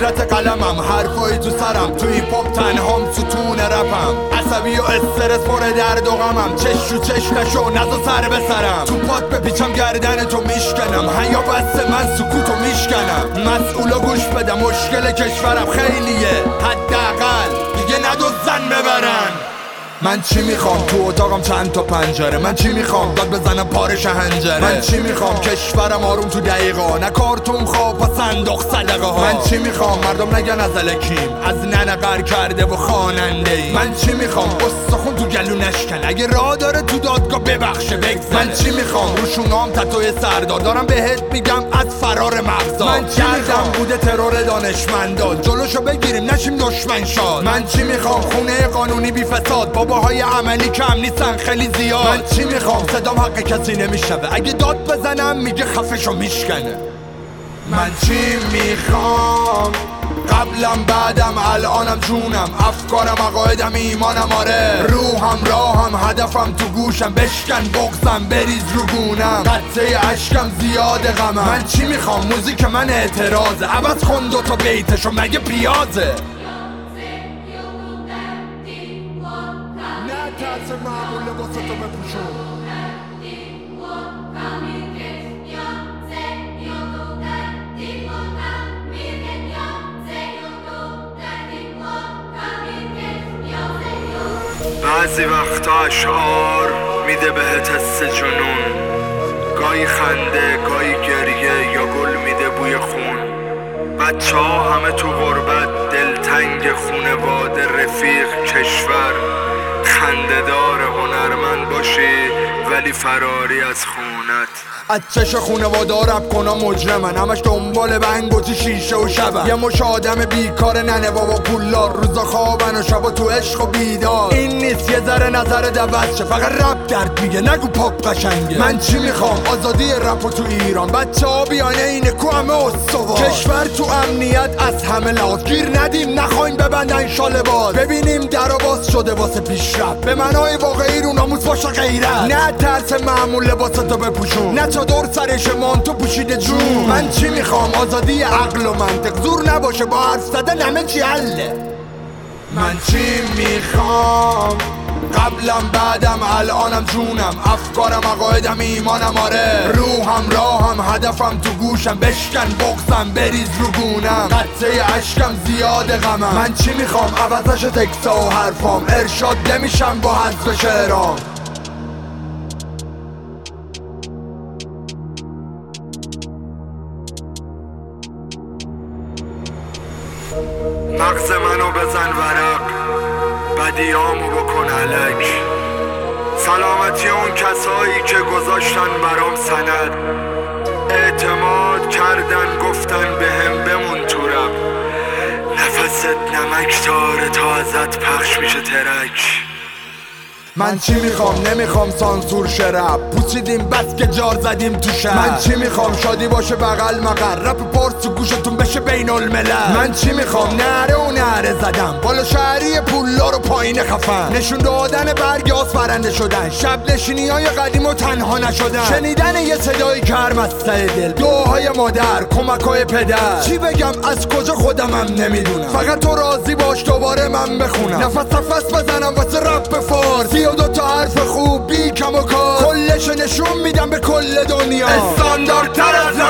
قدرت قلمم، حرفایی تو سرم، تو هیپ هاپ تنهام ستون رپم. عصبی و استرس پر درد و غمم، چش رو چش نشو نزو سر به سرم. تو پات بپیچم گردن تو میشکنم، حیا بس من سکوتو میشکنم. مسئولا گوش بده مشکل کشورم خیلیه، حداقل دیگه ندوزن ببرن. من چی میخوام؟ تو اتاقم چند تا پنجره. من چی میخوام؟ داد بزنم پاره شهنجره. من چی میخوام؟ کشورم آروم تو دقیقا، نه کارتون خواب و صندوق صدقه ها. من چی میخوام؟ مردم نگن از الکیم، از ننه قر کرده و خواننده ای. من چی میخوام؟ استخون تو گلو نشکن، اگه راه داره تو دادگاه ببخشه بگذره. من چی میخوام؟ روشونام تتوی سردار دارم بهت میگم از فرار مغزا. من چی میخوام؟ بوده ترور دانشمندا، جلوشو بگیریم نشیم دشمن شاد. من چی میخوام؟ خونه قانونی بی فساد، باباهای عملی کم نیستن خیلی زیاد. من چی میخوام؟ صدام حق کسی نمیشنوه، اگه داد بزنم میگه خفشو میشکنه. من چی میخوام؟ قبلم بعدم الانم جونم، افکارم عقایدم ایمانم، آره روحم راهم هدفم تو گوشم، بشکن بغزم بریز رو گونم، قطعه اشکم زیاد غمم. من چی میخوام؟ موزیک من اعتراضه، عوض کن دوتا بیتشو مگه پیازه. ترس معمول لباساتو بپوشون. بعضی وقتا اشعار میده بهت حس جنون، گاهی خنده گاهی گریه یا گل میده بوی خون. بچه ها همه تو غربت، دلتنگ خونواده رفیق کشور، خنده‌دار هنرمند باشی ولی فراری از خونت. از چش خونواده رب کنم مجرمن، همش دنبال بنگوزی شیشه و شبن. یه مش آدم بیکار ننه بابا پولار، روزا خوابن و شبا تو عشق و بیدار. این نیست یه ذره نظر دوست شه، فقط رب درد میگه نگو پاپ قشنگه. من چی میخوام؟ آزادی رپ تو ایران، بچه ها بیانه اینه کو همه استوار. کشور تو امنیت از همه لحاظ، گیر ندیم نخوایم ببندن شال باز. ببینیم در و باز شده واسه پیشرفت، به معنای واقعی رو ناموس باشه غیرت. نه ترس معمول لباساتو بپوشون، نه چادر سرش مانتو پوشیده جون. من چی میخوام؟ آزادی عقل و منطق، زور نباشه با حرف زدن همه چی حله. من چی میخوام؟ قبلم بعدم الانم جونم، افکارم عقایدم ایمانم، آره روحم راهم هدفم تو گوشم، بشکن بغزم بریز رو گونم، قطعه اشکم زیاد غمم. من چی میخوام؟ عوضش تکسا و حرفام، ارشاد نمیشم با حذف شعرام. مغز منو بزن ورق، بدیامو بکن علک، سلامتی اون کسایی که گذاشتن برام سند، اعتماد کردن گفتن بهم بمون تو رب، نفست نمک داره تا ازت پخش میشه ترک. من چی میخوام؟ نمیخوام سانسور شه رپ، پوسیدیم بس که جار زدیم تو شهر. من چی میخوام؟ شادی باشه بغل مقر، رپ پارس تو گوشتون بشه بین الملل. من چی میخوام؟ نره و نره زدم، بالا شهری پولا رو پایین خفن، نشون دادن برگ آسپرنده شدن، شب نشینی های قدیم و تنها نشدن، شنیدن یه صدای گرم از ته دل، دعاهای مادر، کمک های پدر. چی بگم؟ از کجا خودمم نمیدونم، فقط تو راضی باش دوباره من بخونم، نفس بزنم واسه رپ فارس، 32 تا حرف خوب بی کم و کار، کلش نشون میدم به کل دنیا، استانداردتر از